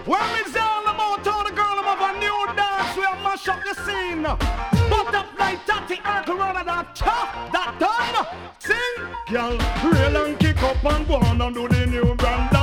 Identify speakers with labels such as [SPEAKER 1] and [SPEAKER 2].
[SPEAKER 1] Where is all about all the girl of a new dance? We have mash up the scene. Butterfly, tatty, and corona, that done. See? Girl, real and kick up and go on and do the new brand.